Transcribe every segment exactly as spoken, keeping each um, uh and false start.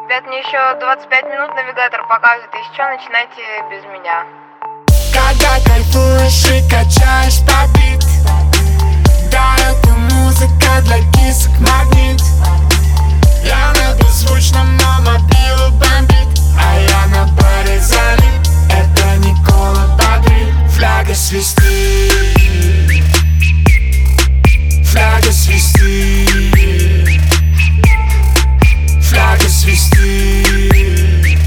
Ребят, мне еще двадцать пять минут навигатор показывает. Если что, начинайте без меня. Когда кайфуешь и качаешь под бит, да, это музыка для кисок магнит. Я на беззвучном, но мобилу бомбит, а я на баре залит. Это Никола бодрит. Фляга свистит, фляга свистит, фляга свистит,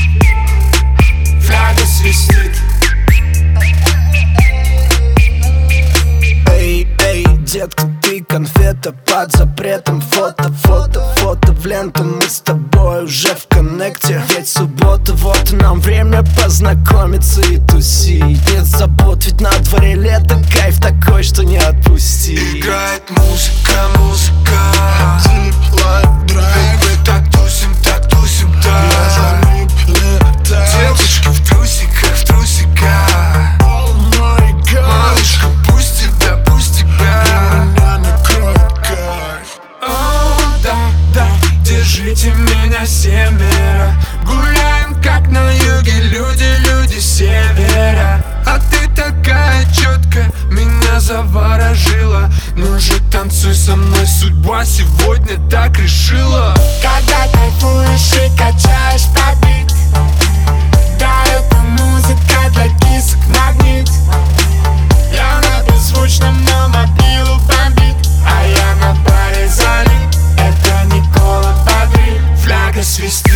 фляга свистит. Эй, эй, детка, ты конфета под запретом. Фото, фото, фото в ленту. Мы с тобой уже в коннекте. Ведь суббота, вот и нам время познакомиться и тусить. Нет забот, ведь на дворе лето. Кайф такой, что не отпусти. Играет музыка, музыка, Deep Life Drive. Мы так тусим, так тусим, да. Я залип, летаю. Девочки в трусиках, в трусиках. Oh my God. Малышка, пусть тебя, пусть тебя меня накроет кайф. О, да, да, держите меня семеро. Гуляем как на юге, люди, люди севера. А ты такая четкая, меня заворожила. Ну же танцуй со мной, судьба сегодня так решила. Когда кайфуешь и качаешь под бит, да, это музыка для кисок магнит. Я на беззвучном, но мобилу бомбит, а я на баре залит. Это Никола бодрит. Фляга свистит,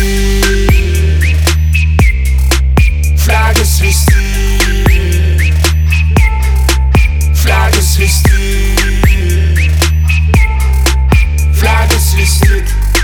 фляга свистит, фляга свистит, фляга свистит.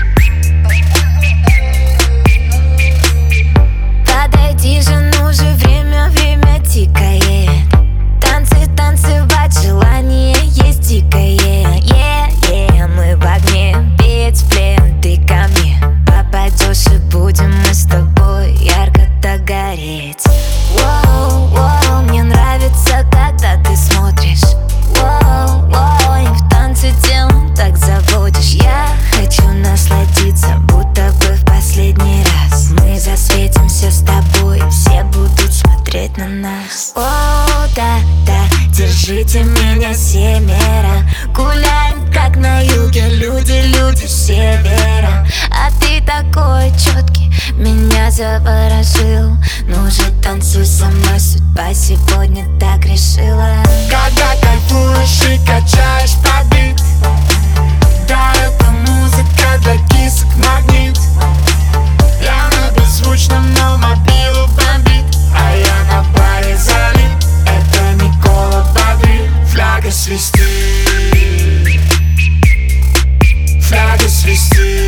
Подойди же, ну же, время, время тикает. Танцы, танцевать, желание есть дикое. Yeah, yeah, мы в огне, петь в плен, ты ко мне попадешь и будем мы с тобой ярко так гореть. Воу, воу, мне нравится, когда ты смотришь. Воу, воу, и в танце телом так заводишь. Я хочу насладиться, будто бы в последний раз. Мы засветимся с тобой, все будут смотреть на нас. О, да, да, держите меня семеро. Гуляем как на юге, люди, люди севера. А ты такой четкий, меня заворожил. Ну же танцуй со мной, судьба сегодня так решила. Когда кайфуешь и качаешь под бит, да, это музыка для кисок магнит. Я на беззвучном, но мобилу бомбит, а я на баре залит. Это Никола бодрит. Фляга свистит, фляга свистит,